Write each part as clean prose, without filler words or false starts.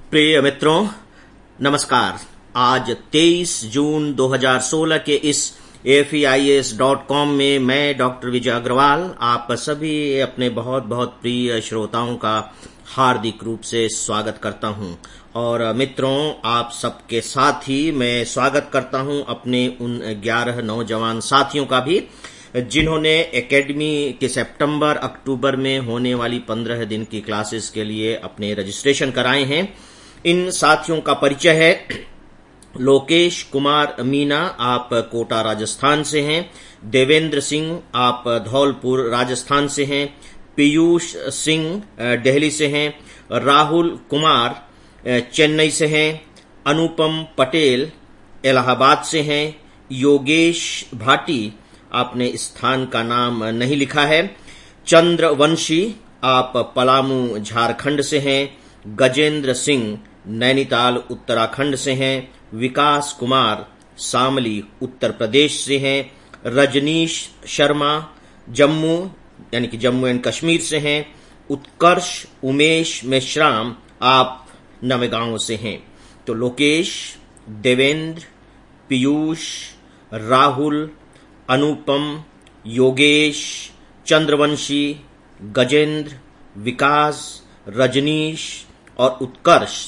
प्रिय मित्रों, नमस्कार। आज 23 जून 2016 के इस AFEIAS.com में मैं डॉक्टर विजय अग्रवाल आप सभी अपने बहुत बहुत प्रिय श्रोताओं का हार्दिक रूप से स्वागत करता हूं। और मित्रों, आप सबके साथ ही मैं स्वागत करता हूं अपने उन 11 नौजवान साथियों का भी जिन्होंने एकेडमी के सितंबर अक्टूबर में होने वाली 15 दिन की क्लासेस के लिए अपने रजिस्ट्रेशन कराए हैं। इन साथियों का परिचय है। लोकेश कुमार मीना, आप कोटा राजस्थान से हैं। देवेंद्र सिंह, आप धौलपुर राजस्थान से हैं। पीयूष सिंह दिल्ली से हैं। राहुल कुमार चेन्नई से हैं। अनुपम पटेल इलाहाबाद से हैं। योगेश भाटी, आपने स्थान का नाम नहीं लिखा है। चंद्रवंशी, आप पलामू झारखंड से हैं। गजेंद्र सिंह नैनीताल उत्तराखंड से हैं। विकास कुमार शामली उत्तर प्रदेश से हैं। रजनीश शर्मा जम्मू यानी कि जम्मू एंड कश्मीर से हैं। उत्कर्ष उमेश मेश्राम, आप नवेगांव से हैं। तो लोकेश, देवेंद्र, पीयूष, राहुल, अनुपम, योगेश, चंद्रवंशी, गजेंद्र, विकास, रजनीश और उत्कर्ष,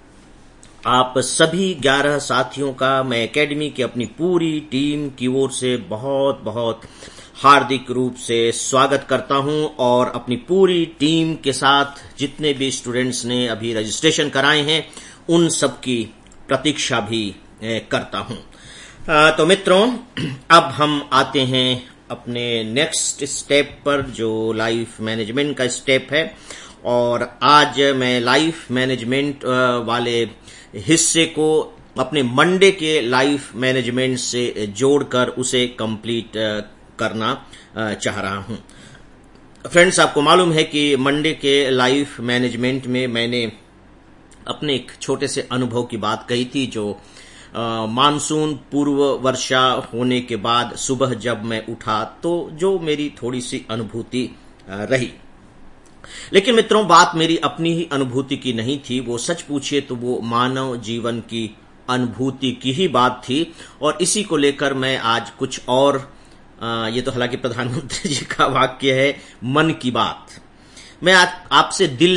आप सभी 11 साथियों का मैं एकेडमी की अपनी पूरी टीम की ओर से बहुत बहुत हार्दिक रूप से स्वागत करता हूं। और अपनी पूरी टीम के साथ जितने भी स्टूडेंट्स ने अभी रजिस्ट्रेशन कराए हैं उन सब की प्रतीक्षा भी करता हूं। तो मित्रों, अब हम आते हैं अपने नेक्स्ट स्टेप पर, जो लाइफ मैनेजमेंट का स्टेप है। और आज मैं लाइफ मैनेजमेंट वाले हिस्से को अपने मंडे के लाइफ मैनेजमेंट से जोड़कर उसे कंप्लीट करना चाह रहा हूं। फ्रेंड्स, आपको मालूम है कि मंडे के लाइफ मैनेजमेंट में मैंने अपने एक छोटे से अनुभव की बात कही थी, जो मानसून पूर्व वर्षा होने के बाद सुबह जब मैं उठा तो जो मेरी थोड़ी सी अनुभूति रही। लेकिन मित्रों, बात मेरी अपनी ही अनुभूति की नहीं थी, वो सच पूछिए तो वो मानव जीवन की अनुभूति की ही बात थी। और इसी को लेकर मैं आज कुछ और, ये तो हालांकि प्रधानमंत्री जी का वाक्य है, मन की बात, मैं आज आपसे दिल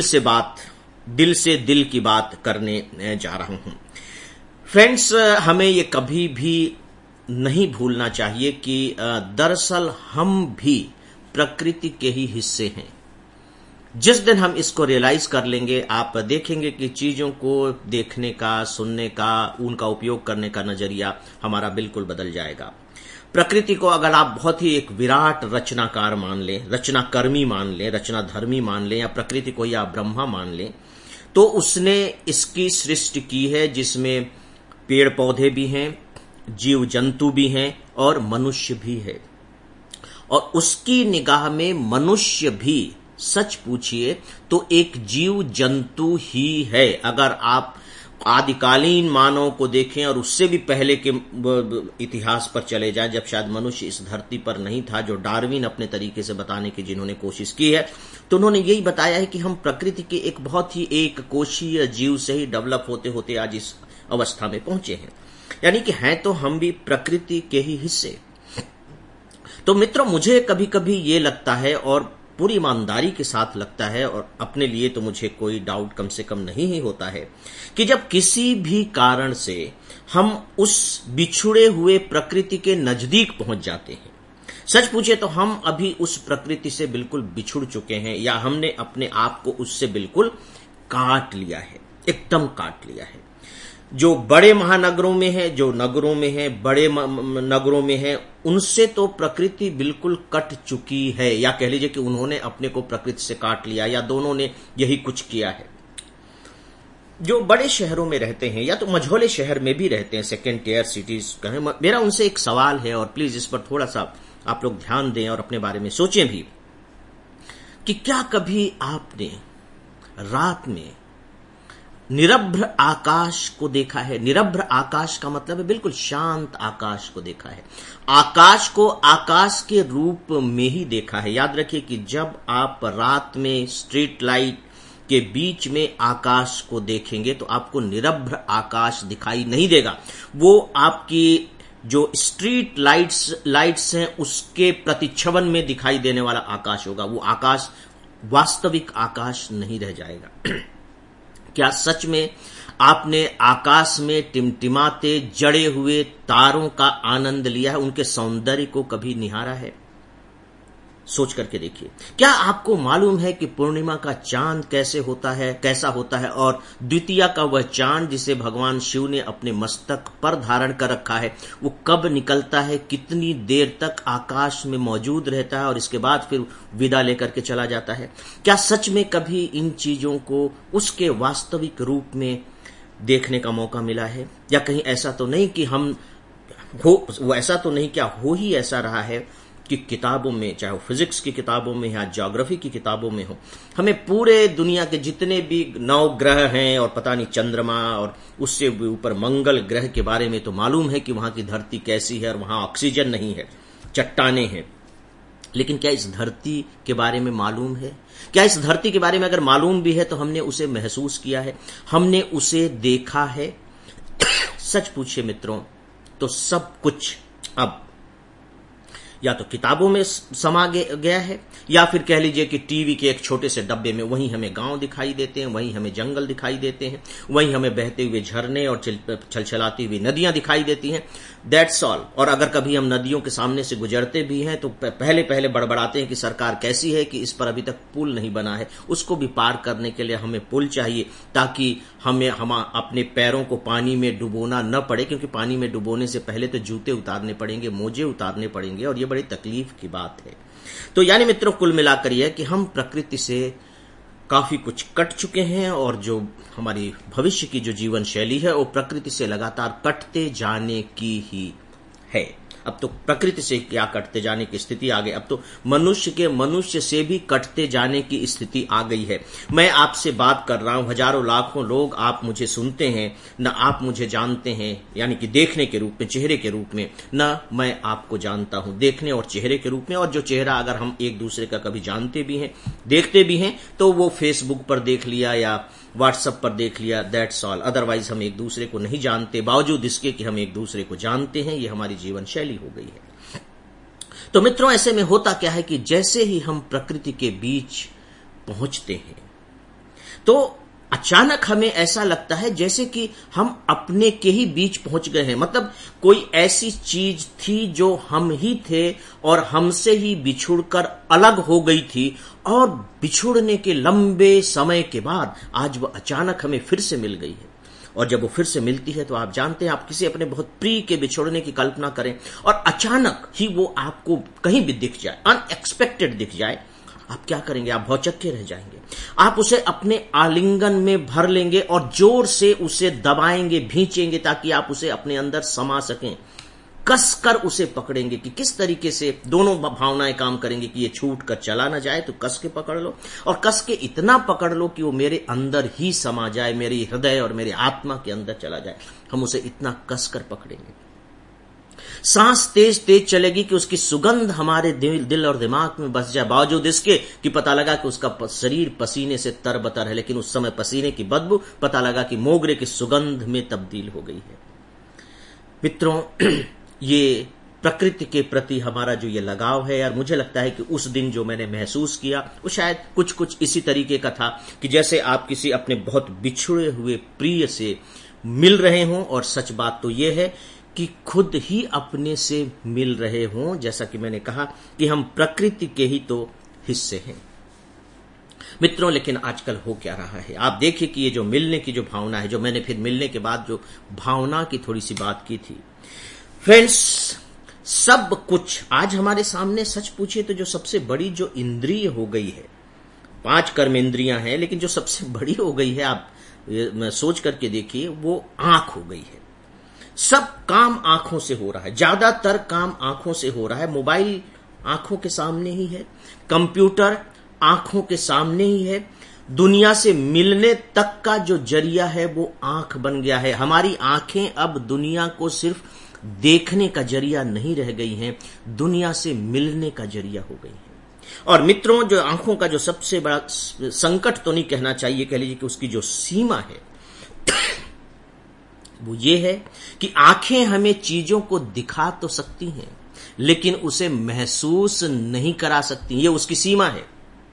से दिल की बात करने जा रहा हूं। फ्रेंड्स, हमें ये कभी भी नहीं भूलना चाहिए कि दरअसल हम भी प्रकृति के ही हिस्से हैं। जिस दिन हम इसको रियलाइज कर लेंगे, आप देखेंगे कि चीजों को देखने का, सुनने का, उनका उपयोग करने का नजरिया हमारा बिल्कुल बदल जाएगा। प्रकृति को अगर आप बहुत ही एक विराट रचनाकार मान लें, रचनाकर्मी मान लें, रचनाधर्मी मान लें, या प्रकृति को या ब्रह्मा मान लें, तो उसने इसकी सृष्टि की है जिसमें पेड़ पौधे भी हैं, जीव जंतु भी हैं और मनुष्य भी है। और उसकी निगाह में मनुष्य भी, सच पूछिए तो, एक जीव जंतु ही है। अगर आप आदिकालीन मानव को देखें और उससे भी पहले के इतिहास पर चले जाएं, जब शायद मनुष्य इस धरती पर नहीं था, जो डार्विन अपने तरीके से बताने की जिन्होंने कोशिश की है, तो उन्होंने यही बताया है कि हम प्रकृति के एक बहुत ही एक कोशीय जीव से ही डेवलप होते होते आज इस अवस्था में पहुंचे हैं। यानी कि हैं तो हम भी प्रकृति के ही हिस्से। तो मित्रों, मुझे कभी कभी ये लगता है, और पूरी ईमानदारी के साथ लगता है, और अपने लिए तो मुझे कोई डाउट कम से कम नहीं ही होता है, कि जब किसी भी कारण से हम उस बिछुड़े हुए प्रकृति के नजदीक पहुंच जाते हैं, सच पूछे तो हम अभी उस प्रकृति से बिल्कुल बिछुड़ चुके हैं, या हमने अपने आप को उससे बिल्कुल काट लिया है, एकदम काट लिया है। जो बड़े महानगरों में है, जो नगरों में है, बड़े नगरों में है, उनसे तो प्रकृति बिल्कुल कट चुकी है, या कह लीजिए कि उन्होंने अपने को प्रकृति से काट लिया, या दोनों ने यही कुछ किया है। जो बड़े शहरों में रहते हैं या तो मझोले शहर में भी रहते हैं, सेकेंड टियर सिटीज कहें, मेरा उनसे एक सवाल है, और प्लीज इस पर थोड़ा सा आप लोग ध्यान दें और अपने बारे में सोचें भी, कि क्या कभी आपने रात में निरभ्र आकाश को देखा है? निरभ्र आकाश का मतलब है बिल्कुल शांत आकाश को देखा है। आकाश को आकाश के रूप में ही देखा है। याद रखिए कि जब आप रात में स्ट्रीट लाइट के बीच में आकाश को देखेंगे तो आपको निरभ्र आकाश दिखाई नहीं देगा। वो आपकी जो स्ट्रीट लाइट्स हैं उसके प्रतिच्छवन में दिखाई देने वाला आकाश होगा। वो आकाश वास्तविक आकाश नहीं रह जाएगा। क्या सच में आपने आकाश में टिमटिमाते जड़े हुए तारों का आनंद लिया है? उनके सौंदर्य को कभी निहारा है? सोच करके देखिए। क्या आपको मालूम है कि पूर्णिमा का चांद कैसा होता है और द्वितीया का वह चांद जिसे भगवान शिव ने अपने मस्तक पर धारण कर रखा है वो कब निकलता है, कितनी देर तक आकाश में मौजूद रहता है और इसके बाद फिर विदा लेकर के चला जाता है? क्या सच में कभी इन चीजों को उसके वास्तविक रूप में देखने का मौका मिला है? या कहीं ऐसा तो नहीं कि हो ही ऐसा रहा है कि किताबों में, चाहे वो फिजिक्स की किताबों में या ज्योग्राफी की किताबों में हो, हमें पूरे दुनिया के जितने भी 9 ग्रह हैं और पता नहीं चंद्रमा और उससे ऊपर मंगल ग्रह के बारे में तो मालूम है कि वहां की धरती कैसी है और वहां ऑक्सीजन नहीं है, चट्टानें हैं। लेकिन क्या इस धरती के बारे में मालूम है? क्या इस धरती के बारे में अगर मालूम भी है तो हमने उसे महसूस किया है, हमने उसे देखा है? सच पूछिए मित्रों तो सब कुछ अब या तो किताबों में समा गया है या फिर कह लीजिए कि टीवी के एक छोटे से डब्बे में वहीं हमें गांव दिखाई देते हैं, वहीं हमें जंगल दिखाई देते हैं, वहीं हमें बहते हुए झरने और छलछलाती हुई नदियां दिखाई देती हैं। That's all. और अगर कभी हम नदियों के सामने से गुजरते भी हैं तो पहले बड़बड़ाते हैं कि सरकार कैसी है कि इस पर अभी तक पुल नहीं बना है। उसको भी पार करने के लिए हमें पुल चाहिए ताकि हम अपने पैरों को पानी में डुबोना न पड़े, क्योंकि पानी में डुबोने से पहले तो जूते उतारने पड़ेंगे, मोजे उतारने पड़ेंगे और ये बड़ी तकलीफ की बात है। तो यानी मित्रों कुल मिलाकर यह कि हम प्रकृति से काफी कुछ कट चुके हैं और जो हमारी भविष्य की जो जीवन शैली है वो प्रकृति से लगातार कटते जाने की ही है। अब तो प्रकृति से क्या कटते जाने की स्थिति आ गई, अब तो मनुष्य से भी कटते जाने की स्थिति आ गई है। मैं आपसे बात कर रहा हूं, हजारों लाखों लोग आप मुझे सुनते हैं, न आप मुझे जानते हैं, यानी कि देखने के रूप में, चेहरे के रूप में, न मैं आपको जानता हूं देखने और चेहरे के रूप में। और जो चेहरा अगर हम एक दूसरे का कभी जानते भी हैं, देखते भी हैं, तो वो फेसबुक पर देख लिया या व्हाट्सएप पर देख लिया, दैट्स ऑल। अदरवाइज हम एक दूसरे को नहीं जानते, बावजूद इसके कि हम एक दूसरे को जानते हैं। ये हमारी जीवन शैली हो गई है। तो मित्रों ऐसे में होता क्या है कि जैसे ही हम प्रकृति के बीच पहुंचते हैं तो अचानक हमें ऐसा लगता है जैसे कि हम अपने के ही बीच पहुंच गए हैं। मतलब कोई ऐसी चीज थी जो हम ही थे और हमसे ही बिछुड़कर अलग हो गई थी और बिछुड़ने के लंबे समय के बाद आज वह अचानक हमें फिर से मिल गई है। और जब वो फिर से मिलती है तो आप जानते हैं, आप किसी अपने बहुत प्रिय के बिछोड़ने की कल्पना करें और अचानक ही वो आपको कहीं भी दिख जाए, अनएक्सपेक्टेड दिख जाए, आप क्या करेंगे? आप भौचक्के रह जाएंगे। आप उसे अपने आलिंगन में भर लेंगे और जोर से उसे दबाएंगे, भींचेंगे ताकि आप उसे अपने अंदर समा सकें। कसकर उसे पकड़ेंगे कि किस तरीके से दोनों भावनाएं काम करेंगे कि ये छूट कर चला ना जाए, तो कस के पकड़ लो और कस के इतना पकड़ लो कि वो मेरे अंदर ही समा जाए, मेरे हृदय और मेरे आत्मा के अंदर चला जाए। हम उसे इतना कसकर पकड़ेंगे, सांस तेज तेज चलेगी कि उसकी सुगंध हमारे दिल और दिमाग में बस जाए, बावजूद इसके कि पता लगा कि उसका शरीर पसीने से तरबतर है, लेकिन उस समय पसीने की बदबू पता लगा कि मोगरे की सुगंध में तब्दील हो गई है। मित्रों ये प्रकृति के प्रति हमारा जो ये लगाव है यार, मुझे लगता है कि उस दिन जो मैंने महसूस किया वो शायद कुछ इसी तरीके का था कि जैसे आप किसी अपने बहुत बिछुड़े हुए प्रिय से मिल रहे हों और सच बात तो ये है कि खुद ही अपने से मिल रहे हों। जैसा कि मैंने कहा कि हम प्रकृति के ही तो हिस्से हैं मित्रों। लेकिन आजकल हो क्या रहा है, आप देखिए कि ये जो मिलने की जो भावना है, जो मैंने फिर मिलने के बाद जो भावना की थोड़ी सी बात की थी, फ्रेंड्स सब कुछ आज हमारे सामने, सच पूछिए तो जो सबसे बड़ी जो इंद्रिय हो गई है, 5 कर्म इंद्रियां हैं, लेकिन जो सबसे बड़ी हो गई है, आप सोच करके देखिए, वो आंख हो गई है। सब काम आंखों से हो रहा है, ज्यादातर काम आंखों से हो रहा है। मोबाइल आंखों के सामने ही है, कंप्यूटर आंखों के सामने ही है, दुनिया से मिलने तक का जो जरिया है वो आंख बन गया है। हमारी आंखें अब दुनिया को सिर्फ देखने का जरिया नहीं रह गई हैं, दुनिया से मिलने का जरिया हो गई हैं। और मित्रों, जो आंखों का जो सबसे बड़ा संकट तो नहीं कहना चाहिए, कह लीजिए कि उसकी जो सीमा है वो ये है कि आंखें हमें चीजों को दिखा तो सकती हैं, लेकिन उसे महसूस नहीं करा सकती। ये उसकी सीमा है।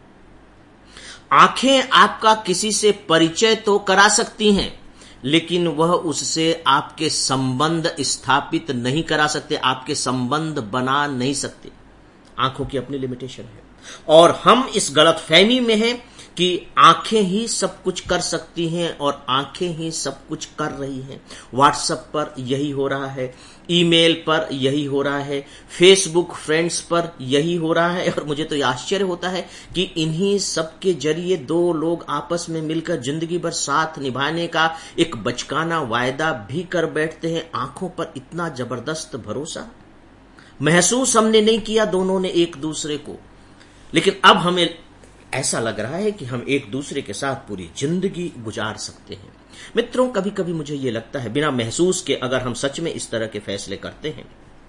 आंखें आपका किसी से परिचय तो करा सकती हैं, लेकिन वह उससे आपके संबंध स्थापित नहीं करा सकते, आपके संबंध बना नहीं सकते। आंखों की अपनी लिमिटेशन है, और हम इस गलतफहमी में हैं कि आंखें ही सब कुछ कर सकती हैं और आंखें ही सब कुछ कर रही हैं। व्हाट्सएप पर यही हो रहा है, ईमेल पर यही हो रहा है, फेसबुक फ्रेंड्स पर यही हो रहा है, और मुझे तो यह आश्चर्य होता है कि इन्हीं सब के जरिए दो लोग आपस में मिलकर जिंदगी भर साथ निभाने का एक बचकाना वायदा भी कर बैठते हैं। आंखों पर इतना जबरदस्त भरोसा महसूस हमने नहीं किया दोनों ने एक दूसरे को, लेकिन अब हमें ऐसा लग रहा है कि हम एक दूसरे के साथ पूरी जिंदगी गुजार सकते हैं। मित्रों, कभी कभी मुझे यह लगता है बिना महसूस के अगर हम सच में इस तरह के फैसले करते हैं,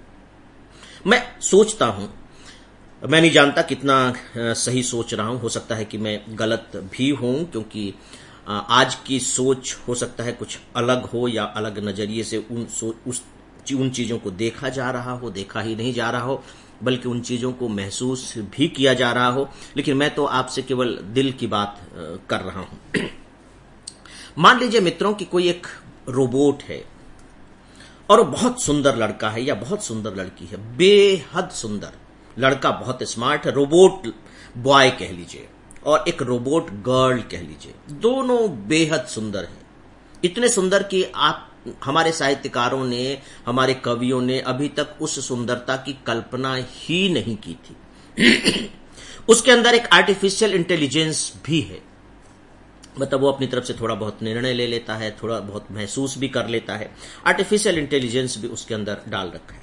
मैं सोचता हूं, मैं नहीं जानता कितना सही सोच रहा हूं, हो सकता है कि मैं गलत भी हूं, क्योंकि आज की सोच हो सकता है कुछ अलग हो या अलग नजरिए से उन चीजों को देखा जा रहा हो, देखा ही नहीं जा रहा हो, बल्कि उन चीजों को महसूस भी किया जा रहा हो। लेकिन मैं तो आपसे केवल दिल की बात कर रहा हूं। मान लीजिए मित्रों कि कोई एक रोबोट है और वो बहुत सुंदर लड़का है या बहुत सुंदर लड़की है, बेहद सुंदर लड़का, बहुत स्मार्ट है, रोबोट बॉय कह लीजिए, और एक रोबोट गर्ल कह लीजिए, दोनों बेहद सुंदर हैं। इतने सुंदर कि हमारे साहित्यकारों ने, हमारे कवियों ने अभी तक उस सुंदरता की कल्पना ही नहीं की थी। उसके अंदर एक आर्टिफिशियल इंटेलिजेंस भी है, मतलब वो अपनी तरफ से थोड़ा बहुत निर्णय ले लेता है, थोड़ा बहुत महसूस भी कर लेता है। आर्टिफिशियल इंटेलिजेंस भी उसके अंदर डाल रखा है।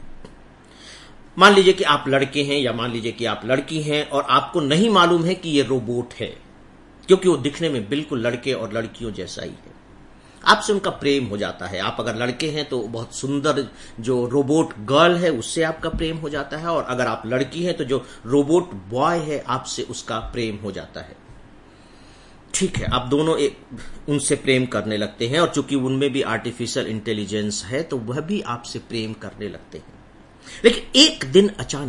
मान लीजिए कि आप लड़के हैं या मान लीजिए कि आप लड़की हैं और आपको नहीं मालूम है कि ये रोबोट है, क्योंकि वो दिखने में बिल्कुल लड़के और लड़कियों जैसा ही है। आपसे उनका प्रेम हो जाता है। आप अगर लड़के हैं तो बहुत सुंदर जो रोबोट गर्ल है उससे आपका प्रेम हो जाता है, और अगर आप लड़की हैं तो जो रोबोट बॉय है आपसे उसका प्रेम हो जाता है। ठीक है, आप दोनों उनसे प्रेम करने लगते हैं, और चूंकि उनमें भी आर्टिफिशियल इंटेलिजेंस है तो वह भी आपसे प्रेम करने लगते हैं। लेकिन एक दिन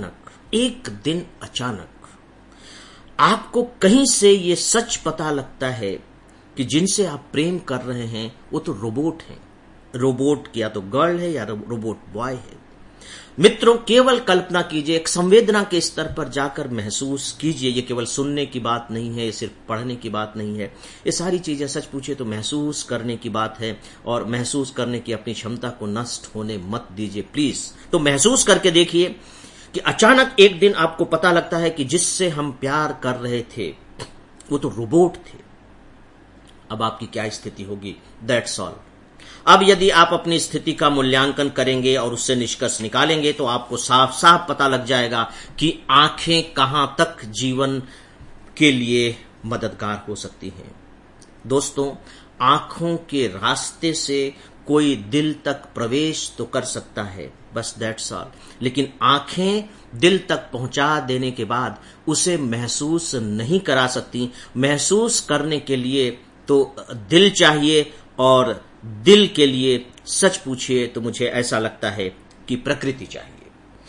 अचानक आपको कहीं से ये सच पता लगता है कि जिनसे आप प्रेम कर रहे हैं वो तो रोबोट हैं। रोबोट या तो गर्ल है या रोबोट बॉय है। मित्रों, केवल कल्पना कीजिए, एक संवेदना के स्तर पर जाकर महसूस कीजिए। ये केवल सुनने की बात नहीं है, ये सिर्फ पढ़ने की बात नहीं है, ये सारी चीजें सच पूछे तो महसूस करने की बात है, और महसूस करने की अपनी क्षमता को नष्ट होने मत दीजिए प्लीज। तो महसूस करके देखिए कि अचानक एक दिन आपको पता लगता है कि जिससे हम प्यार कर रहे थे वो तो रोबोट थे। अब आपकी क्या स्थिति होगी? That's all. अब यदि आप अपनी स्थिति का मूल्यांकन करेंगे और उससे निष्कर्ष निकालेंगे तो आपको साफ साफ पता लग जाएगा कि आंखें कहां तक जीवन के लिए मददगार हो सकती हैं। दोस्तों, आंखों के रास्ते से कोई दिल तक प्रवेश तो कर सकता है, बस दैट्स ऑल। लेकिन आंखें दिल तक पहुंचा देने के बाद उसे महसूस नहीं करा सकती। महसूस करने के लिए तो दिल चाहिए, और दिल के लिए सच पूछिए तो मुझे ऐसा लगता है कि प्रकृति चाहिए।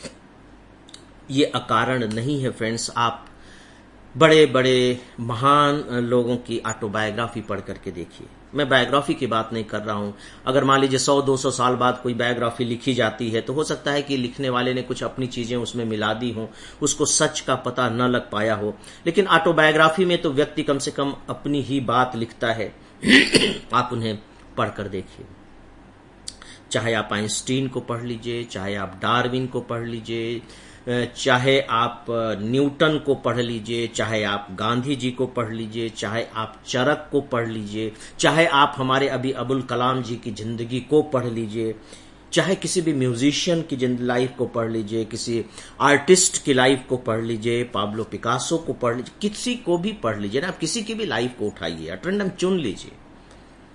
ये अकारण नहीं है फ्रेंड्स। आप बड़े बड़े महान लोगों की ऑटोबायोग्राफी पढ़ करके देखिए। मैं बायोग्राफी की बात नहीं कर रहा हूं। अगर मान लीजिए 100-200 साल बाद कोई बायोग्राफी लिखी जाती है तो हो सकता है कि लिखने वाले ने कुछ अपनी चीजें उसमें मिला दी हो, उसको सच का पता न लग पाया हो। लेकिन ऑटोबायोग्राफी में तो व्यक्ति कम से कम अपनी ही बात लिखता है। आप उन्हें पढ़कर देखिए, चाहे आप आइंस्टीन को पढ़ लीजिए, चाहे आप डार्विन को पढ़ लीजिए, चाहे आप न्यूटन को पढ़ लीजिए, चाहे आप गांधी जी को पढ़ लीजिए, चाहे आप चरक को पढ़ लीजिए, चाहे आप हमारे अभी अबुल कलाम जी की जिंदगी को पढ़ लीजिए, चाहे किसी भी म्यूजिशियन की लाइफ को पढ़ लीजिए, किसी आर्टिस्ट की लाइफ को पढ़ लीजिए, पाब्लो पिकासो को पढ़ लीजिए, किसी को भी पढ़ लीजिए ना, आप किसी की भी लाइफ को उठाइए, अटेंडम चुन लीजिए।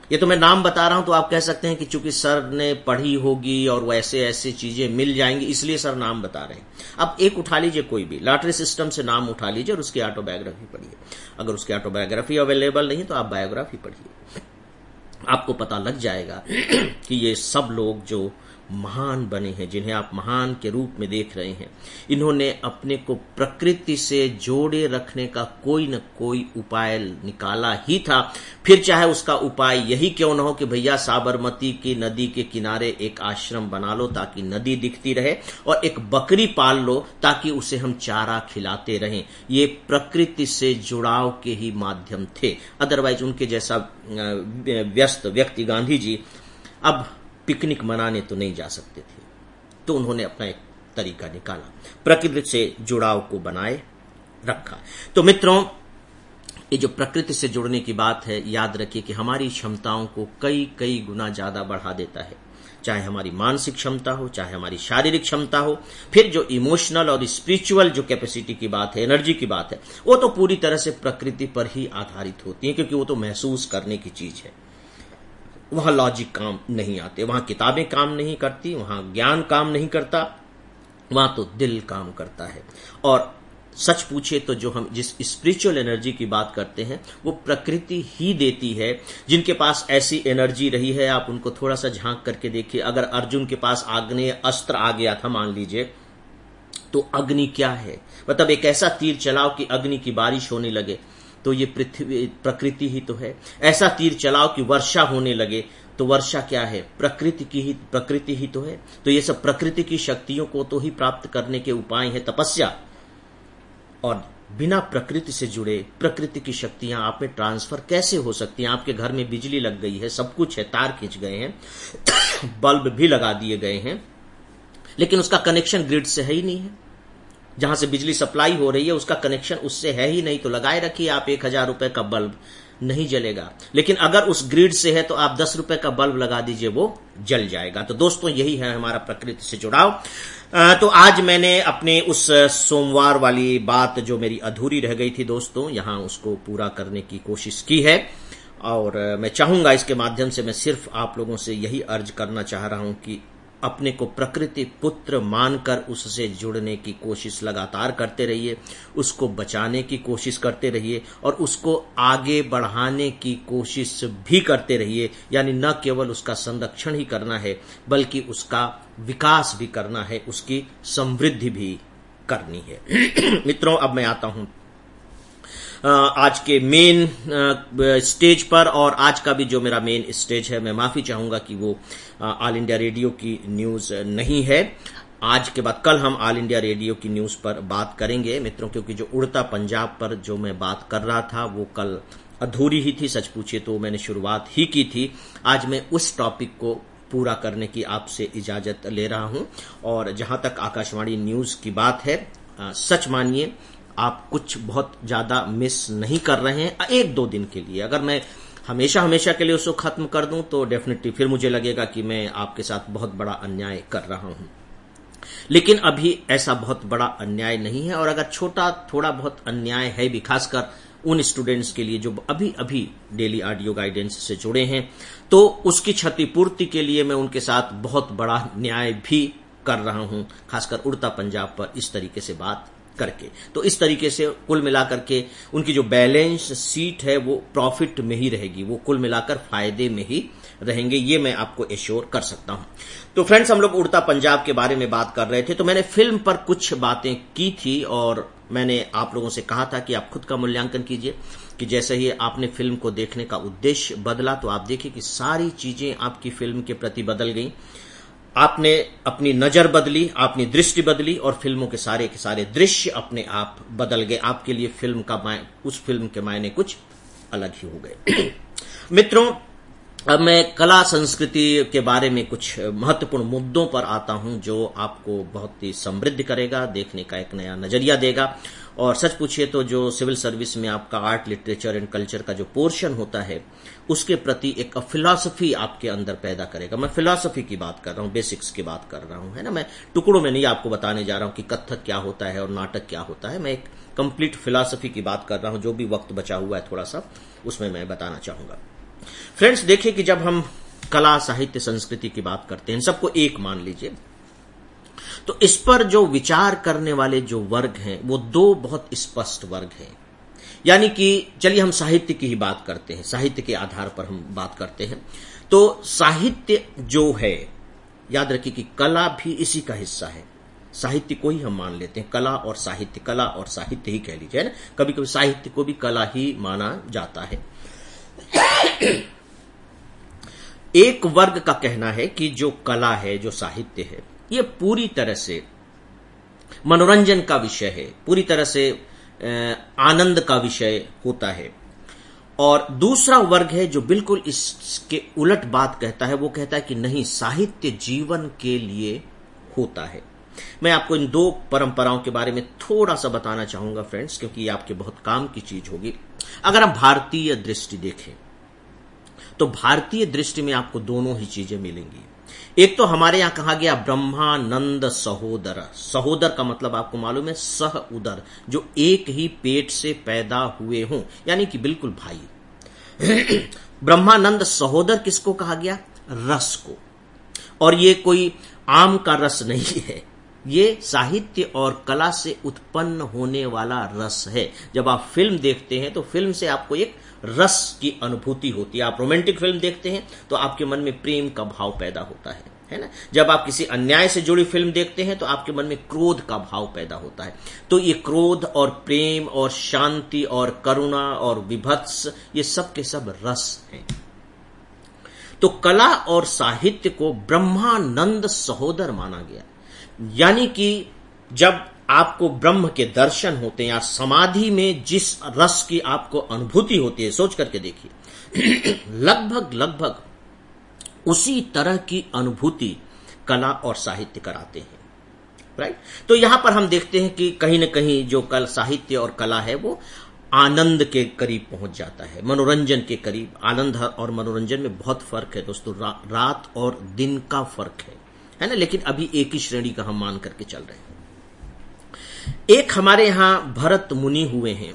ये तो मैं नाम बता रहा हूं तो आप कह सकते हैं कि चूंकि सर ने पढ़ी होगी और वैसे ऐसी चीजें मिल जाएंगी इसलिए सर नाम बता रहे हैं। अब एक उठा लीजिए, कोई भी लॉटरी सिस्टम से नाम उठा लीजिए और उसकी ऑटोबायोग्राफी पढ़िए। अगर उसकी ऑटोबायोग्राफी अवेलेबल नहीं तो आप बायोग्राफी पढ़िए, आपको पता लग जाएगा कि ये सब लोग जो महान बने हैं, जिन्हें आप महान के रूप में देख रहे हैं, इन्होंने अपने को प्रकृति से जोड़े रखने का कोई न कोई उपाय निकाला ही था। फिर चाहे उसका उपाय यही क्यों न हो कि भैया साबरमती की नदी के किनारे एक आश्रम बना लो ताकि नदी दिखती रहे, और एक बकरी पाल लो ताकि उसे हम चारा खिलाते रहें। ये प्रकृति से जुड़ाव के ही माध्यम थे। अदरवाइज उनके जैसा व्यस्त व्यक्ति गांधी जी अब पिकनिक मनाने तो नहीं जा सकते थे। तो उन्होंने अपना एक तरीका निकाला, प्रकृति से जुड़ाव को बनाए रखा। तो मित्रों, ये जो प्रकृति से जुड़ने की बात है, याद रखिए कि हमारी क्षमताओं को कई कई गुना ज्यादा बढ़ा देता है। चाहे हमारी मानसिक क्षमता हो, चाहे हमारी शारीरिक क्षमता हो, फिर जो इमोशनल और स्पिरिचुअल जो कैपेसिटी की बात है, एनर्जी की बात है, वो तो पूरी तरह से प्रकृति पर ही आधारित होती है, क्योंकि वो तो महसूस करने की चीज है। वहां लॉजिक काम नहीं आते, वहां किताबें काम नहीं करती, वहां ज्ञान काम नहीं करता, वहां तो दिल काम करता है। और सच पूछे तो जो हम जिस स्पिरिचुअल एनर्जी की बात करते हैं वो प्रकृति ही देती है। जिनके पास ऐसी एनर्जी रही है, आप उनको थोड़ा सा झांक करके देखिए। अगर अर्जुन के पास आग्नेय अस्त्र आ गया था मान लीजिए, तो अग्नि क्या है, मतलब एक ऐसा तीर चलाओ कि अग्नि की बारिश होने लगे, तो ये पृथ्वी प्रकृति ही तो है। ऐसा तीर चलाओ कि वर्षा होने लगे, तो वर्षा क्या है, प्रकृति ही तो है। तो ये सब प्रकृति की शक्तियों को तो ही प्राप्त करने के उपाय है तपस्या। और बिना प्रकृति से जुड़े प्रकृति की शक्तियां आप में ट्रांसफर कैसे हो सकती हैं? आपके घर में बिजली लग गई है, सब कुछ है, तार खींच गए हैं, बल्ब भी लगा दिए गए हैं, लेकिन उसका कनेक्शन ग्रिड से है ही नहीं है। जहां से बिजली सप्लाई हो रही है उसका कनेक्शन उससे है ही नहीं, तो लगाए रखिए आप 1000 रुपए का बल्ब, नहीं जलेगा। लेकिन अगर उस ग्रिड से है तो आप 10 रुपए का बल्ब लगा दीजिए, वो जल जाएगा। तो दोस्तों, यही है हमारा प्रकृति से जुड़ाव। तो आज मैंने अपने उस सोमवार वाली बात जो मेरी अधूरी रह गई थी दोस्तों, यहां उसको पूरा करने की कोशिश की है। और मैं चाहूंगा इसके माध्यम से मैं सिर्फ आप लोगों से यही अर्ज करना चाह रहा हूं कि अपने को प्रकृति पुत्र मानकर उससे जुड़ने की कोशिश लगातार करते रहिए, उसको बचाने की कोशिश करते रहिए और उसको आगे बढ़ाने की कोशिश भी करते रहिए। यानी न केवल उसका संरक्षण ही करना है बल्कि उसका विकास भी करना है, उसकी समृद्धि भी करनी है। मित्रों, अब मैं आता हूं आज के मेन स्टेज पर। और आज का भी जो मेरा मेन स्टेज है, मैं माफी चाहूंगा कि वो ऑल इंडिया रेडियो की न्यूज नहीं है। आज के बाद कल हम ऑल इंडिया रेडियो की न्यूज पर बात करेंगे मित्रों, क्योंकि जो उड़ता पंजाब पर जो मैं बात कर रहा था वो कल अधूरी ही थी। सच पूछिए तो मैंने शुरुआत ही की थी। आज मैं उस टॉपिक को पूरा करने की आपसे इजाजत ले रहा हूं। और जहां तक आकाशवाणी न्यूज की बात है, सच मानिए आप कुछ बहुत ज्यादा मिस नहीं कर रहे हैं। 1-2 दिन के लिए अगर मैं हमेशा के लिए उसको खत्म कर दूं तो डेफिनेटली फिर मुझे लगेगा कि मैं आपके साथ बहुत बड़ा अन्याय कर रहा हूं। लेकिन अभी ऐसा बहुत बड़ा अन्याय नहीं है। और अगर छोटा थोड़ा बहुत अन्याय है भी, खासकर उन स्टूडेंट्स के लिए जो अभी अभी डेली ऑडियो गाइडेंस से जुड़े हैं, तो उसकी क्षतिपूर्ति के लिए मैं उनके साथ बहुत बड़ा न्याय भी कर रहा हूं, खासकर उड़ता पंजाब पर इस तरीके से बात करके। तो इस तरीके से कुल मिलाकर के उनकी जो बैलेंस शीट है वो प्रॉफिट में ही रहेगी, वो कुल मिलाकर फायदे में ही रहेंगे, ये मैं आपको एश्योर कर सकता हूं। तो फ्रेंड्स, हम लोग उड़ता पंजाब के बारे में बात कर रहे थे। तो मैंने फिल्म पर कुछ बातें की थी और मैंने आप लोगों से कहा था कि आप खुद का मूल्यांकन कीजिए कि जैसे ही आपने फिल्म को देखने का उद्देश्य बदला तो आप देखिए कि सारी चीजें आपकी फिल्म के प्रति बदल गई। आपने अपनी नजर बदली, आपने दृष्टि बदली और फिल्मों के सारे दृश्य अपने आप बदल गए। आपके लिए उस फिल्म के मायने कुछ अलग ही हो गए। मित्रों, अब मैं कला संस्कृति के बारे में कुछ महत्वपूर्ण मुद्दों पर आता हूं जो आपको बहुत ही समृद्ध करेगा, देखने का एक नया नजरिया देगा। और सच पूछिए तो जो सिविल सर्विस में आपका आर्ट, लिटरेचर एंड कल्चर का जो पोर्शन होता है उसके प्रति एक फिलॉसफी आपके अंदर पैदा करेगा। मैं फिलॉसफी की बात कर रहा हूं, बेसिक्स की बात कर रहा हूं, है ना। मैं टुकड़ों में नहीं आपको बताने जा रहा हूं कि कथक क्या होता है और नाटक क्या होता है। मैं एक कंप्लीट फिलॉसफी की बात कर रहा हूं। जो भी वक्त बचा हुआ है थोड़ा सा उसमें मैं बताना चाहूंगा। फ्रेंड्स, देखिए कि जब हम कला, साहित्य, संस्कृति की बात करते हैं, सबको एक मान लीजिए, तो इस पर जो विचार करने वाले जो वर्ग हैं वो दो बहुत स्पष्ट वर्ग हैं। यानी कि चलिए हम साहित्य की ही बात करते हैं, साहित्य के आधार पर हम बात करते हैं। तो साहित्य जो है, याद रखिए कि कला भी इसी का हिस्सा है। साहित्य को ही हम मान लेते हैं कला और साहित्य, कला और साहित्य ही कह लीजिए ना, कभी कभी साहित्य को भी कला ही माना जाता है। एक वर्ग का कहना है कि जो कला है, जो साहित्य है, ये पूरी तरह से मनोरंजन का विषय है, पूरी तरह से आनंद का विषय होता है। और दूसरा वर्ग है जो बिल्कुल इसके उलट बात कहता है, वो कहता है कि नहीं, साहित्य जीवन के लिए होता है। मैं आपको इन दो परंपराओं के बारे में थोड़ा सा बताना चाहूंगा फ्रेंड्स, क्योंकि ये आपके बहुत काम की चीज होगी। अगर हम भारतीय दृष्टि देखें तो भारतीय दृष्टि में आपको दोनों ही चीजें मिलेंगी। एक तो हमारे यहां कहा गया ब्रह्मानंद सहोदर। सहोदर का मतलब आपको मालूम है, सह उदर, जो एक ही पेट से पैदा हुए हों, यानी कि बिल्कुल भाई। ब्रह्मानंद सहोदर किसको कहा गया? रस को। और ये कोई आम का रस नहीं है, ये साहित्य और कला से उत्पन्न होने वाला रस है। जब आप फिल्म देखते हैं तो फिल्म से आपको एक रस की अनुभूति होती है। आप रोमांटिक फिल्म देखते हैं तो आपके मन में प्रेम का भाव पैदा होता है ना। जब आप किसी अन्याय से जुड़ी फिल्म देखते हैं तो आपके मन में क्रोध का भाव पैदा होता है। तो ये क्रोध और प्रेम और शांति और करुणा और विभत्स, ये सब के सब रस हैं। तो कला और साहित्य को ब्रह्मानंद सहोदर माना गया। यानी कि जब आपको ब्रह्म के दर्शन होते हैं या समाधि में जिस रस की आपको अनुभूति होती है, सोच करके देखिए, लगभग उसी तरह की अनुभूति कला और साहित्य कराते हैं, राइट। तो यहां पर हम देखते हैं कि कहीं न कहीं जो कल साहित्य और कला है वो आनंद के करीब पहुंच जाता है, मनोरंजन के करीब। आनंद और मनोरंजन में बहुत फर्क है दोस्तों, रात और दिन का फर्क है ना। लेकिन अभी एक ही श्रेणी का हम मान करके चल रहे हैं। एक हमारे यहां भरत मुनि हुए हैं,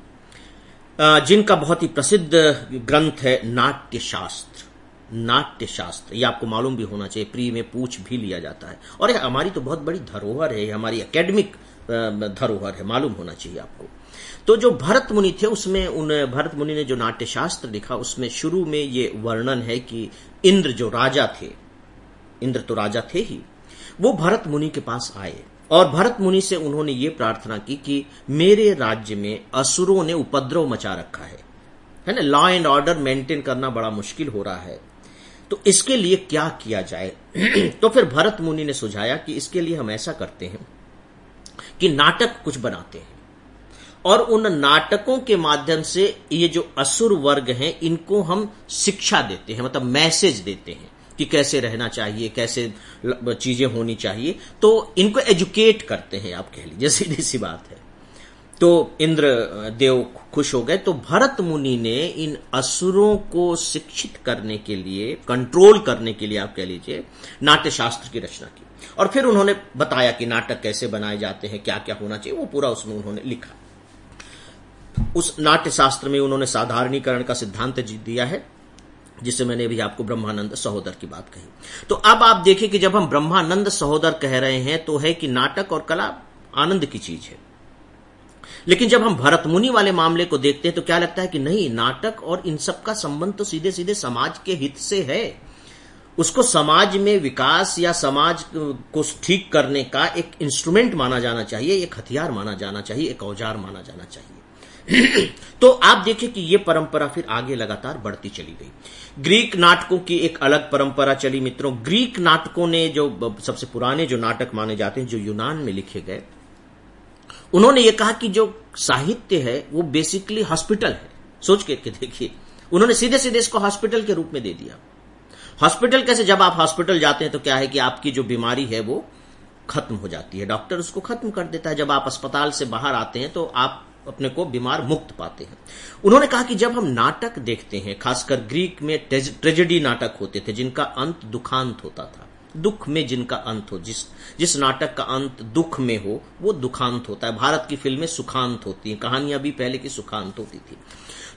जिनका बहुत ही प्रसिद्ध ग्रंथ है नाट्यशास्त्र। नाट्यशास्त्र ये आपको मालूम भी होना चाहिए, प्री में पूछ भी लिया जाता है। और यह हमारी तो बहुत बड़ी धरोहर है, हमारी एकेडमिक धरोहर है, मालूम होना चाहिए आपको। तो जो भरत मुनि थे, उसमें उन भरत मुनि ने जो नाट्यशास्त्र लिखा, उसमें शुरू में ये वर्णन है कि इंद्र जो राजा थे, इंद्र तो राजा थे ही, वो भरत मुनि के पास आए और भरत मुनि से उन्होंने ये प्रार्थना की कि मेरे राज्य में असुरों ने उपद्रव मचा रखा है ना, लॉ एंड ऑर्डर मेंटेन करना बड़ा मुश्किल हो रहा है, तो इसके लिए क्या किया जाए। तो फिर भरत मुनि ने सुझाया कि इसके लिए हम ऐसा करते हैं कि नाटक कुछ बनाते हैं और उन नाटकों के माध्यम से ये जो असुर वर्ग हैं इनको हम शिक्षा देते हैं, मतलब मैसेज देते हैं कि कैसे रहना चाहिए, कैसे चीजें होनी चाहिए। तो इनको एजुकेट करते हैं, आप कह लीजिए, सीधी सी बात है। तो इंद्र देव खुश हो गए। तो भरत मुनि ने इन असुरों को शिक्षित करने के लिए, कंट्रोल करने के लिए, आप कह लीजिए, नाट्यशास्त्र की रचना की। और फिर उन्होंने बताया कि नाटक कैसे बनाए जाते हैं, क्या क्या होना चाहिए, वो पूरा उसमें उन्होंने लिखा। उस नाट्यशास्त्र में उन्होंने साधारणीकरण का सिद्धांत दिया है, जिसे मैंने भी आपको ब्रह्मानंद सहोदर की बात कही। तो अब आप देखिए कि जब हम ब्रह्मानंद सहोदर कह रहे हैं तो है कि नाटक और कला आनंद की चीज है। लेकिन जब हम भरत मुनि वाले मामले को देखते हैं तो क्या लगता है कि नहीं, नाटक और इन सब का संबंध तो सीधे सीधे समाज के हित से है। उसको समाज में विकास या समाज को ठीक करने का एक इंस्ट्रूमेंट माना जाना चाहिए, एक हथियार माना जाना चाहिए, एक औजार माना जाना चाहिए। तो आप देखिए कि ये परंपरा फिर आगे लगातार बढ़ती चली गई। ग्रीक नाटकों की एक अलग परंपरा चली मित्रों। ग्रीक नाटकों ने, जो सबसे पुराने जो नाटक माने जाते हैं, जो यूनान में लिखे गए, उन्होंने ये कहा कि जो साहित्य है वो बेसिकली हॉस्पिटल है। सोच के देखिए, उन्होंने सीधे सीधे इसको हॉस्पिटल के रूप में दे दिया। हॉस्पिटल कैसे? जब आप हॉस्पिटल जाते हैं तो क्या है कि आपकी जो बीमारी है वो खत्म हो जाती है, डॉक्टर उसको खत्म कर देता है। जब आप अस्पताल से बाहर आते हैं तो आप अपने को बीमार मुक्त पाते हैं। उन्होंने कहा कि जब हम नाटक देखते हैं, खासकर ग्रीक में ट्रेजेडी नाटक होते थे जिनका अंत दुखांत होता था, दुख में जिनका अंत हो, जिस नाटक का अंत दुख में हो वो दुखांत होता है। भारत की फिल्में सुखांत होती हैं, कहानियां भी पहले की सुखांत होती थी।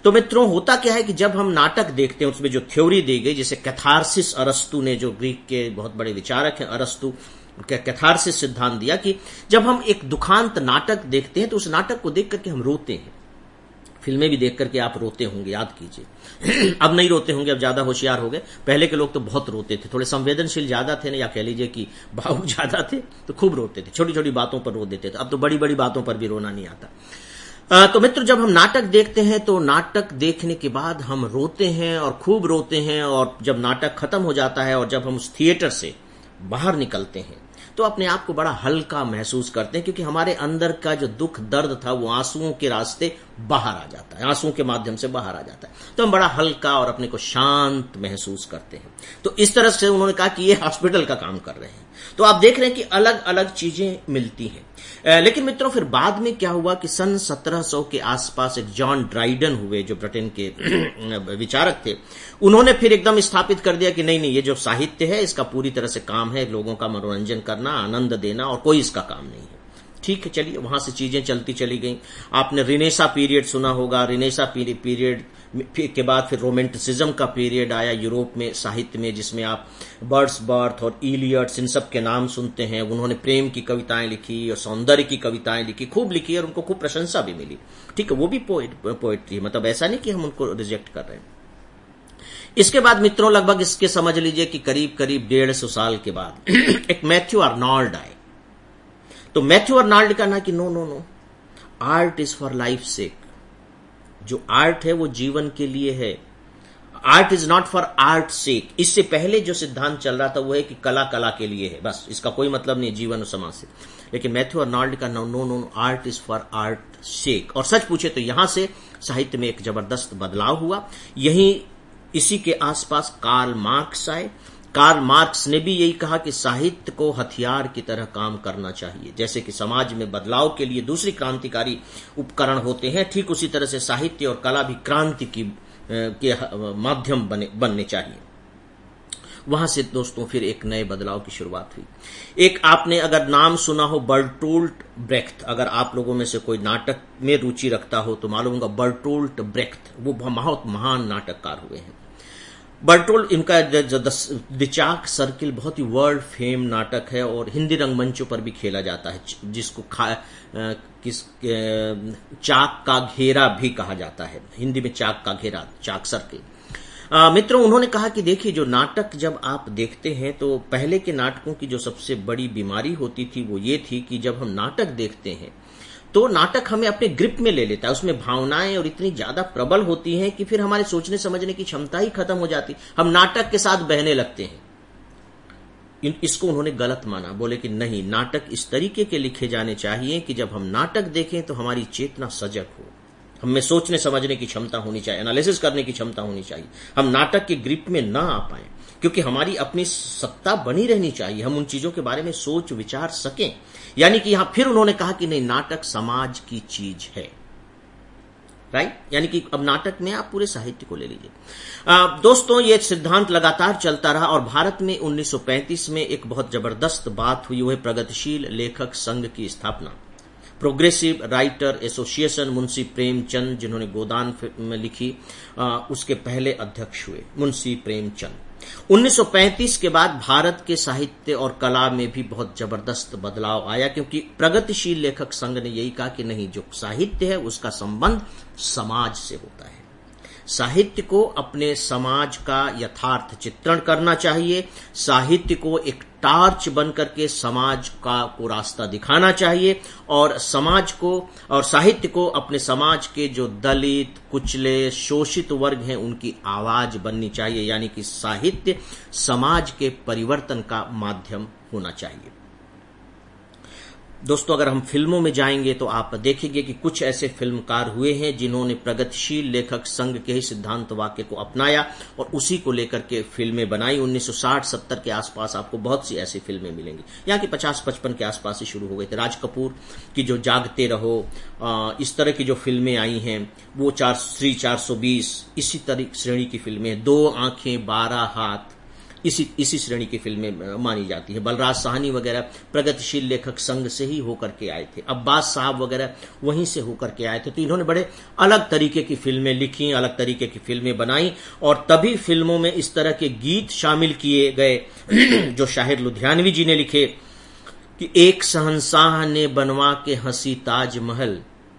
तो मित्रों, होता क्या है कि जब हम नाटक देखते हैं, उसमें जो थ्योरी दी गई, जैसे कैथारसिस, अरस्तु ने, जो ग्रीक के बहुत बड़े विचारक हैं अरस्तु, कैथारसिस सिद्धांत दिया कि जब हम एक दुखांत नाटक देखते हैं तो उस नाटक को देख करके हम रोते हैं। फिल्में भी देख करके आप रोते होंगे, याद कीजिए। अब नहीं रोते होंगे, अब ज्यादा होशियार हो गए। पहले के लोग तो बहुत रोते थे, थोड़े संवेदनशील ज्यादा थे ना, या कह लीजिए कि भावुक ज्यादा थे, तो खूब रोते थे, छोटी छोटी बातों पर रो देते थे। अब तो बड़ी बड़ी बातों पर भी रोना नहीं आता। तो मित्र, जब हम नाटक देखते हैं तो नाटक देखने के बाद हम रोते हैं और खूब रोते हैं, और जब नाटक खत्म हो जाता है और जब हम उस थिएटर से बाहर निकलते हैं तो अपने आप को बड़ा हल्का महसूस करते हैं, क्योंकि हमारे अंदर का जो दुख दर्द था वो आंसुओं के रास्ते बाहर आ जाता है, आंसुओं के माध्यम से बाहर आ जाता है। तो हम बड़ा हल्का और अपने को शांत महसूस करते हैं। तो इस तरह से उन्होंने कहा कि ये हॉस्पिटल का काम कर रहे हैं। तो आप देख रहे हैं कि अलग अलग चीजें मिलती हैं। लेकिन मित्रों, फिर बाद में क्या हुआ कि सन 1700 के आसपास एक जॉन ड्राइडन हुए, जो ब्रिटेन के विचारक थे। उन्होंने फिर एकदम स्थापित कर दिया कि नहीं, ये जो साहित्य है इसका पूरी तरह से काम है लोगों का मनोरंजन करना, आनंद देना, और कोई इसका काम नहीं है। ठीक है, चलिए, वहां से चीजें चलती चली गई। आपने रिनेसा पीरियड सुना होगा। रिनेसा पीरियड के बाद फिर रोमांटिसिज्म का पीरियड आया यूरोप में साहित्य में, जिसमें आप वर्ड्सवर्थ और इलियट्स, इन सब के नाम सुनते हैं। उन्होंने प्रेम की कविताएं लिखी और सौंदर्य की कविताएं लिखी, खूब लिखी, और उनको खूब प्रशंसा भी मिली। ठीक है, वो भी पोएट्री, मतलब ऐसा नहीं कि हम उनको रिजेक्ट कर रहे हैं। इसके बाद मित्रों, लगभग इसके समझ लीजिए कि करीब करीब 150 साल के बाद एक मैथ्यू आर्नोल्ड आए। तो मैथ्यू आर्नोल्ड का ना कि no, art is for life sake. जो आर्ट है वो जीवन के लिए है, art is not for art sake. इससे पहले जो सिद्धांत चल रहा था वो है कि कला कला के लिए है, बस, इसका कोई मतलब नहीं जीवन और समाज से। लेकिन मैथ्यू आर्नोल्ड का no, art is for art sake. और सच पूछे तो यहां से साहित्य में एक जबरदस्त बदलाव हुआ। यही इसी के आसपास कार्ल मार्क्स आए। कार्ल मार्क्स ने भी यही कहा कि साहित्य को हथियार की तरह काम करना चाहिए। जैसे कि समाज में बदलाव के लिए दूसरी क्रांतिकारी उपकरण होते हैं, ठीक उसी तरह से साहित्य और कला भी क्रांति के माध्यम बनने चाहिए। वहां से दोस्तों फिर एक नए बदलाव की शुरुआत हुई। एक आपने अगर नाम सुना हो, बर्टोल्ट ब्रेख्त। अगर आप लोगों में से कोई नाटक में रुचि रखता हो तो मालूम होगा बर्टोल्ट ब्रेख्त, वो बहुत महान नाटककार हुए हैं। बर्टोल्ट, इनका द चाक सर्किल बहुत ही वर्ल्ड फेम नाटक है और हिंदी रंगमंचों पर भी खेला जाता है, जिसको चाक का घेरा भी कहा जाता है। हिंदी में चाक का घेरा, चाक सर्किल। मित्रों, उन्होंने कहा कि देखिए, जो नाटक जब आप देखते हैं तो पहले के नाटकों की जो सबसे बड़ी बीमारी होती थी वो ये थी कि जब हम नाटक देखते हैं तो नाटक हमें अपने ग्रिप में ले लेता है। उसमें भावनाएं और इतनी ज्यादा प्रबल होती हैं कि फिर हमारे सोचने समझने की क्षमता ही खत्म हो जाती, हम नाटक के साथ बहने लगते हैं। इसको उन्होंने गलत माना, बोले कि नहीं, नाटक इस तरीके के लिखे जाने चाहिए कि जब हम नाटक देखें तो हमारी चेतना सजग हो, हमें सोचने समझने की क्षमता होनी चाहिए, एनालिसिस करने की क्षमता होनी चाहिए। हम नाटक के ग्रिप में ना आ पाए, क्योंकि हमारी अपनी सत्ता बनी रहनी चाहिए, हम उन चीजों के बारे में सोच विचार सकें। यानी कि यहां फिर उन्होंने कहा कि नहीं, नाटक समाज की चीज है, राइट। यानी कि अब नाटक में आप पूरे साहित्य को ले लीजिए। दोस्तों, ये सिद्धांत लगातार चलता रहा और भारत में 1935 में एक बहुत जबरदस्त बात हुई, वो है प्रगतिशील लेखक संघ की स्थापना। Progressive writer association, Munshi Premchand, जिन्होंने गोदान में लिखी, उसके पहले अध्यक्ष हुए मुंशी प्रेमचंद। 1935 के बाद भारत के साहित्य और कला में भी बहुत जबरदस्त बदलाव आया, क्योंकि प्रगतिशील लेखक संघ ने यही कहा कि नहीं, जो साहित्य है उसका संबंध समाज से होता है। साहित्य को अपने समाज का यथार्थ चित्रण करना चाहिए, साहित्य को एक टार्च बनकर के समाज को रास्ता दिखाना चाहिए, और समाज को और साहित्य को अपने समाज के जो दलित, कुचले, शोषित वर्ग हैं उनकी आवाज बननी चाहिए। यानी कि साहित्य समाज के परिवर्तन का माध्यम होना चाहिए। दोस्तों, अगर हम फिल्मों में जाएंगे तो आप देखेंगे कि कुछ ऐसे फिल्मकार हुए हैं जिन्होंने प्रगतिशील लेखक संघ के ही सिद्धांत वाक्य को अपनाया और उसी को लेकर के फिल्में बनाई। 1960-70 के आसपास आपको बहुत सी ऐसी फिल्में मिलेंगी। यहाँ की 50-55 के आसपास ही शुरू हो गए थे। राज कपूर की जो जागते रहो, इस तरह की जो फिल्में आई हैं, वो 420, इसी तरह श्रेणी की फिल्में, 2 आंखें 12 हाथ, इसी श्रेणी की फिल्में मानी जाती है। बलराज साहनी वगैरह प्रगतिशील लेखक संघ से ही होकर के आए थे, अब्बास साहब वगैरह वहीं से होकर के आए थे। तो इन्होंने बड़े अलग तरीके की फिल्में लिखी, अलग तरीके की फिल्में बनाई, और तभी फिल्मों में इस तरह के गीत शामिल किए गए जो शाहिर लुधियानवी जी ने लिखे कि एक शहंशाह ने बनवा के हंसी ताजमहल,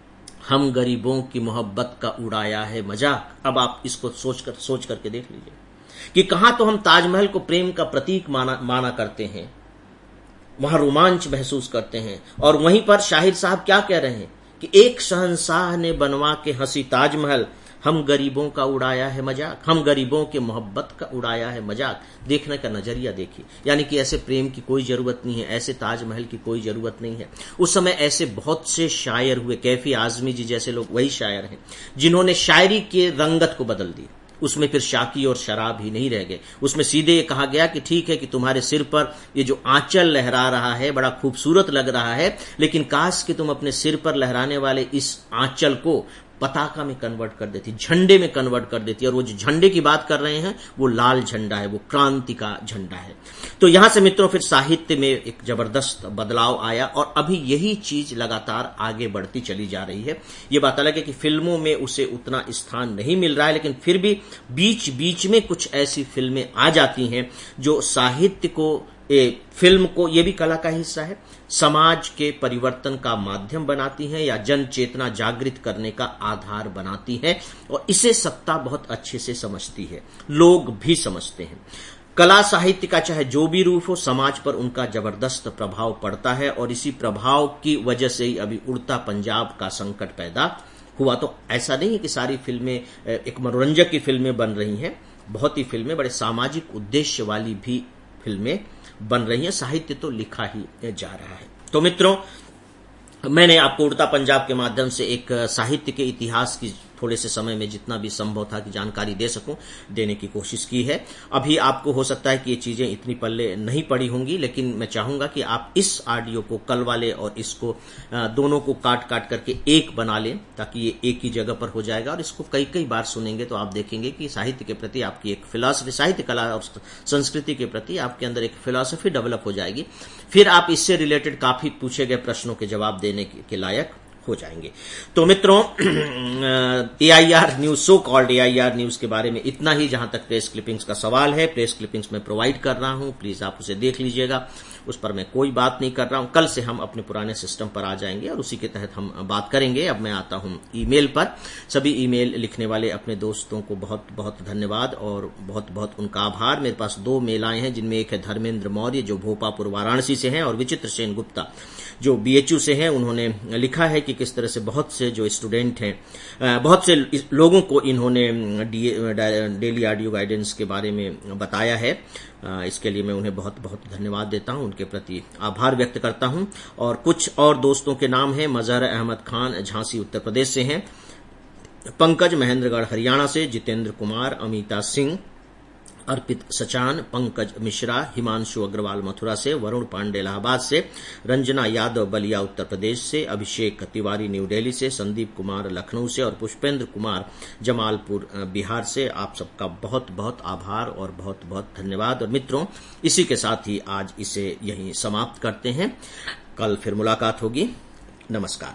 हम गरीबों की मोहब्बत का उड़ाया है मजाक। अब आप इसको सोच करके देख लीजिए कि कहां तो हम ताजमहल को प्रेम का प्रतीक माना करते हैं, वहां रोमांच महसूस करते हैं, और वहीं पर शाहिर साहब क्या कह रहे हैं कि एक शहंशाह ने बनवा के हंसी ताजमहल, हम गरीबों का उड़ाया है मजाक, हम गरीबों के मोहब्बत का उड़ाया है मजाक। देखने का नजरिया देखिए, यानी कि ऐसे प्रेम की कोई जरूरत नहीं है, ऐसे ताजमहल की कोई जरूरत नहीं है। उस समय ऐसे बहुत से शायर हुए, कैफी आजमी जी जैसे लोग वही शायर हैं जिन्होंने शायरी के रंगत को बदल दी। उसमें फिर शाकी और शराब ही नहीं रह गए, उसमें सीधे ये कहा गया कि ठीक है कि तुम्हारे सिर पर ये जो आंचल लहरा रहा है बड़ा खूबसूरत लग रहा है, लेकिन काश कि तुम अपने सिर पर लहराने वाले इस आंचल को पताका में कन्वर्ट कर देती, झंडे में कन्वर्ट कर देती। और वो जो झंडे की बात कर रहे हैं वो लाल झंडा है, वो क्रांति का झंडा है। तो यहां से मित्रों फिर साहित्य में एक जबरदस्त बदलाव आया, और अभी यही चीज लगातार आगे बढ़ती चली जा रही है। ये बात अलग है कि फिल्मों में उसे उतना स्थान नहीं मिल रहा है, लेकिन फिर भी बीच बीच में कुछ ऐसी फिल्में आ जाती हैं जो साहित्य को, फिल्म को, ये भी कला का हिस्सा है, समाज के परिवर्तन का माध्यम बनाती हैं या जन चेतना जागृत करने का आधार बनाती है, और इसे सत्ता बहुत अच्छे से समझती है, लोग भी समझते हैं। कला साहित्य का चाहे जो भी रूप हो, समाज पर उनका जबरदस्त प्रभाव पड़ता है, और इसी प्रभाव की वजह से ही अभी उड़ता पंजाब का संकट पैदा हुआ। तो ऐसा नहीं है कि सारी फिल्में एक मनोरंजक की फिल्में बन रही हैं, बहुत ही फिल्में बड़े सामाजिक उद्देश्य वाली भी फिल्में बन रही है, साहित्य तो लिखा ही जा रहा है। तो मित्रों, मैंने आपको उड़ता पंजाब के माध्यम से एक साहित्य के इतिहास की थोड़े से समय में जितना भी संभव था कि जानकारी दे सकूं, देने की कोशिश की है। अभी आपको हो सकता है कि ये चीजें इतनी पल्ले नहीं पड़ी होंगी, लेकिन मैं चाहूंगा कि आप इस ऑडियो को कल वाले और इसको दोनों को काट करके एक बना लें, ताकि ये एक ही जगह पर हो जाएगा, और इसको कई कई बार सुनेंगे तो आप देखेंगे कि साहित्य के प्रति आपकी एक फिलॉसफी, साहित्य कला और संस्कृति के प्रति आपके अंदर एक फिलॉसफी डेवलप हो जाएगी। फिर आप इससे रिलेटेड काफी पूछे गए प्रश्नों के जवाब देने के लायक हो जाएंगे। तो मित्रों, AIR news, so called AIR news के बारे में इतना ही। जहां तक प्रेस क्लिपिंग्स का सवाल है, प्रेस क्लिपिंग्स में प्रोवाइड कर रहा हूं, प्लीज आप उसे देख लीजिएगा, उस पर मैं कोई बात नहीं कर रहा हूं। कल से हम अपने पुराने सिस्टम पर आ जाएंगे और उसी के तहत हम बात करेंगे। अब मैं आता हूं ईमेल पर। सभी ईमेल लिखने वाले अपने दोस्तों को बहुत बहुत धन्यवाद और बहुत बहुत उनका आभार। मेरे पास 2 मेल आए हैं, जिनमें एक है धर्मेंद्र मौर्य जो भोपापुर वाराणसी से हैं, और विचित्र सेन गुप्ता जो BHU से हैं। उन्होंने लिखा है कि किस तरह से बहुत से जो स्टूडेंट हैं, बहुत से लोगों को इन्होंने डेली ऑडियो गाइडेंस के बारे में बताया है। इसके लिए मैं उन्हें बहुत बहुत धन्यवाद देता हूं, उनके प्रति आभार व्यक्त करता हूं। और कुछ और दोस्तों के नाम हैं, मजहर अहमद खान झांसी उत्तर प्रदेश से हैं, पंकज महेंद्रगढ़ हरियाणा से, जितेंद्र कुमार, अमिता सिंह, अर्पित सचान, पंकज मिश्रा, हिमांशु अग्रवाल मथुरा से, वरुण पांडे इलाहाबाद से, रंजना यादव बलिया उत्तर प्रदेश से, अभिषेक तिवारी न्यू दिल्ली से, संदीप कुमार लखनऊ से, और पुष्पेंद्र कुमार जमालपुर बिहार से। आप सबका बहुत बहुत आभार और बहुत बहुत धन्यवाद। और मित्रों, इसी के साथ ही आज इसे यहीं समाप्त करते हैं। कल फिर मुलाकात होगी। नमस्कार।